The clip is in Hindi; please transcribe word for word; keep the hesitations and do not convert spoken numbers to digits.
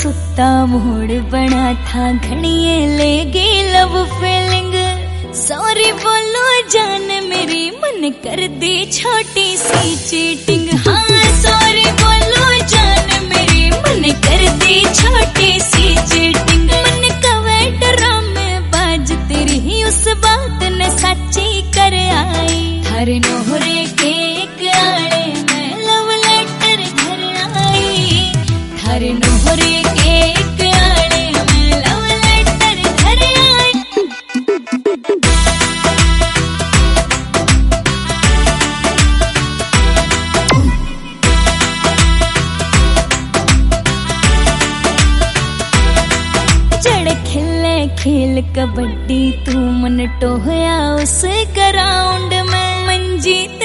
सुता मूड बना था घड़िए ले गई लव फीलिंग। सॉरी बोलो जान मेरी मन कर दी छोटी सी चीटिंग। हाँ सॉरी बोलो जान मेरी मन कर दी छोटी सी चीटिंग। मन कवे ड्रामे बाज तेरी ही उस बात ने सच्ची कर आई। हर नोहरे के एक आड़े मैं लव लेटर घर आई। हर नोहरे के एक आड़े मैं लव लेटर घर आई। जड़ खिले खेल कबड्डी तू मन टोहया उस ग्राउंड में। मंजीत